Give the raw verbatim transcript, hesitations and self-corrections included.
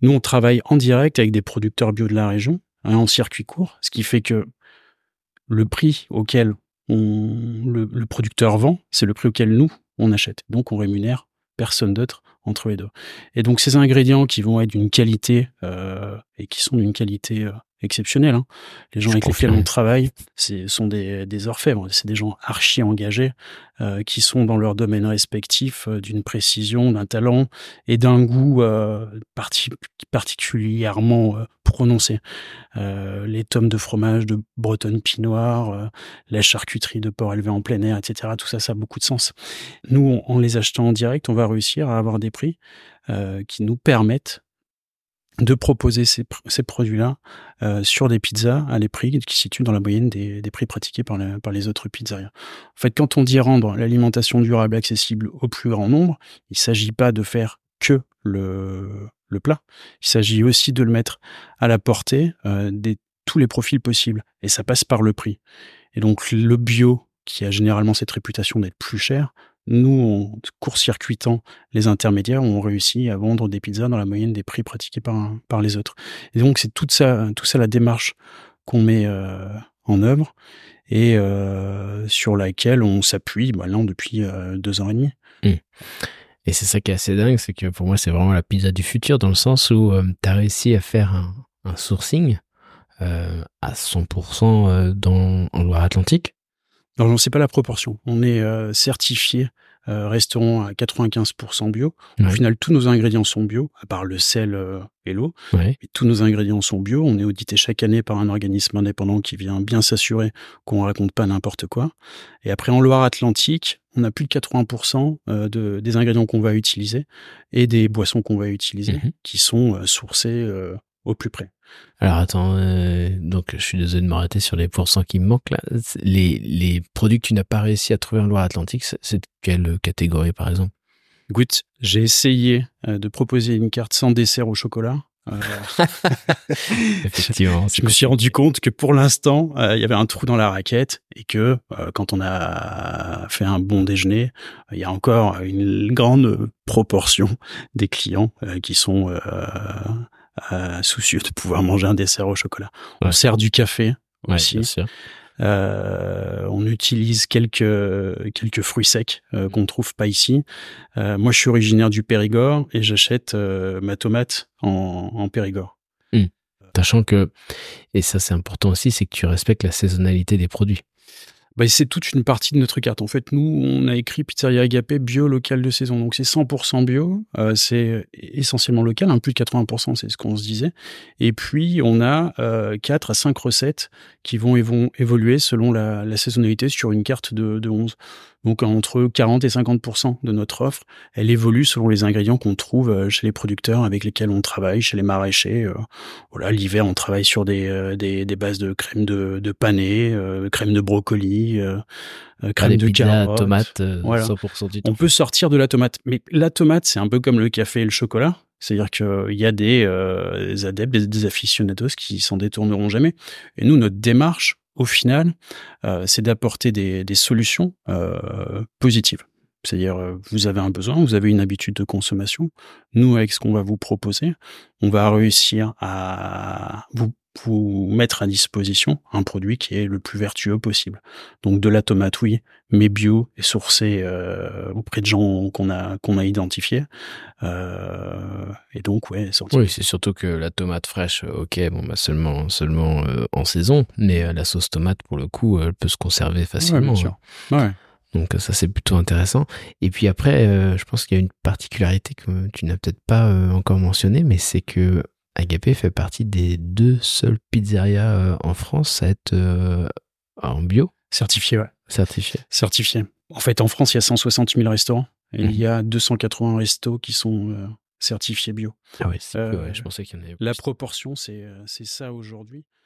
Nous, on travaille en direct avec des producteurs bio de la région, hein, en circuit court, ce qui fait que le prix auquel on, le, le producteur vend, c'est le prix auquel nous, on achète. Donc, on rémunère personne d'autre entre les deux. Et donc, ces ingrédients qui vont être d'une qualité euh, et qui sont d'une qualité euh, exceptionnelle, hein. Les gens Je avec confirme. lesquels on travaille, ce sont des, des orfèvres, c'est des gens archi engagés euh, qui sont dans leur domaine respectif euh, d'une précision, d'un talent et d'un goût euh, parti, particulièrement euh, prononcé. Euh, les tomes de fromage de Bretonne Pinoire, euh, la charcuterie de porc élevé en plein air, et cetera. Tout ça, ça a beaucoup de sens. Nous, en les achetant en direct, on va réussir à avoir des prix euh, qui nous permettent de proposer ces, ces produits-là euh, sur des pizzas à des prix qui se situent dans la moyenne des, des prix pratiqués par, la, par les autres pizzerias. En fait, quand on dit rendre l'alimentation durable accessible au plus grand nombre, il ne s'agit pas de faire que le, le plat. Il s'agit aussi de le mettre à la portée euh, des tous les profils possibles. Et ça passe par le prix. Et donc, le bio, qui a généralement cette réputation d'être plus cher, nous, en court-circuitant les intermédiaires, on réussit à vendre des pizzas dans la moyenne des prix pratiqués par, par les autres. Et donc, c'est toute ça, tout ça la démarche qu'on met euh, en œuvre et euh, sur laquelle on s'appuie maintenant depuis euh, deux ans et demi. Mmh. Et c'est ça qui est assez dingue, c'est que pour moi, c'est vraiment la pizza du futur, dans le sens où euh, tu as réussi à faire un, un sourcing euh, à cent pour cent dans, en Loire-Atlantique. Alors, j'en sais pas la proportion. On est euh, certifié euh, restaurant à quatre-vingt-quinze pour cent bio. Ouais. Au final, tous nos ingrédients sont bio, à part le sel euh, et l'eau. Ouais. Et tous nos ingrédients sont bio. On est audité chaque année par un organisme indépendant qui vient bien s'assurer qu'on raconte pas n'importe quoi. Et après, en Loire-Atlantique, on a plus de quatre-vingts pour cent euh, de, des ingrédients qu'on va utiliser et des boissons qu'on va utiliser Mmh. qui sont euh, sourcés euh, au plus près. Alors attends, euh, donc je suis désolé de m'arrêter sur les pourcents qui me manquent là. Les, les produits que tu n'as pas réussi à trouver en Loire-Atlantique, c'est, c'est de quelle catégorie par exemple? Écoute, j'ai essayé euh, de proposer une carte sans dessert au chocolat. Euh, Effectivement. je me suis rendu compte que pour l'instant, euh, il y avait un trou dans la raquette et que euh, quand on a fait un bon déjeuner, il y a encore une grande proportion des clients euh, qui sont euh, euh, soucieux de pouvoir manger un dessert au chocolat. Ouais. On sert du café Ouais, aussi. bien sûr. Euh, on utilise quelques quelques fruits secs euh, qu'on trouve pas ici. Euh, moi, je suis originaire du Périgord et j'achète euh, ma tomate en, en Périgord. Mmh. Sachant que, et ça c'est important aussi, c'est que tu respectes la saisonnalité des produits. Bah, c'est toute une partie de notre carte. En fait, nous, on a écrit Pizzeria Agapé bio local de saison. Donc, c'est cent pour cent bio. Euh, c'est essentiellement local. Hein, plus de quatre-vingts pour cent, c'est ce qu'on se disait. Et puis, on a euh, quatre à cinq recettes qui vont, vont évoluer selon la, la saisonnalité sur une carte de, de onze. Donc, entre quarante et cinquante pour cent de notre offre, elle évolue selon les ingrédients qu'on trouve chez les producteurs avec lesquels on travaille, chez les maraîchers. Euh, voilà, l'hiver, on travaille sur des, euh, des, des bases de crème de, de panais, euh, crème de brocoli, euh, euh, crème ah, de carotte. Tomate, euh, voilà. cent pour cent du temps. On peut sortir de la tomate. Mais la tomate, c'est un peu comme le café et le chocolat. C'est-à-dire qu'il y a des, euh, des adeptes, des, des aficionados qui s'en détourneront jamais. Et nous, notre démarche, au final, euh, c'est d'apporter des, des solutions euh, positives. C'est-à-dire, euh, vous avez un besoin, vous avez une habitude de consommation. Nous, avec ce qu'on va vous proposer, on va réussir à vous, vous mettre à disposition un produit qui est le plus vertueux possible. Donc, de la tomate, oui, mais bio et sourcé euh, auprès de gens qu'on a, qu'on a identifiés. Euh, et donc, ouais, sorti. Oui, c'est surtout que la tomate fraîche, ok, bon, bah seulement, seulement euh, en saison, mais euh, la sauce tomate, pour le coup, elle peut se conserver facilement. Ouais, bien sûr. Ouais. Donc ça, c'est plutôt intéressant. Et puis après, euh, je pense qu'il y a une particularité que tu n'as peut-être pas euh, encore mentionnée, mais c'est que Agapé fait partie des deux seules pizzerias euh, en France à être euh, en bio. Certifié, ouais. Certifié. Certifié. En fait, en France, il y a cent soixante mille restaurants et Mmh. il y a deux cent quatre-vingts restos qui sont euh, certifiés bio. Ah ouais, c'est Euh, que, ouais, je pensais qu'il y en avait plus. La proportion, c'est, c'est ça aujourd'hui.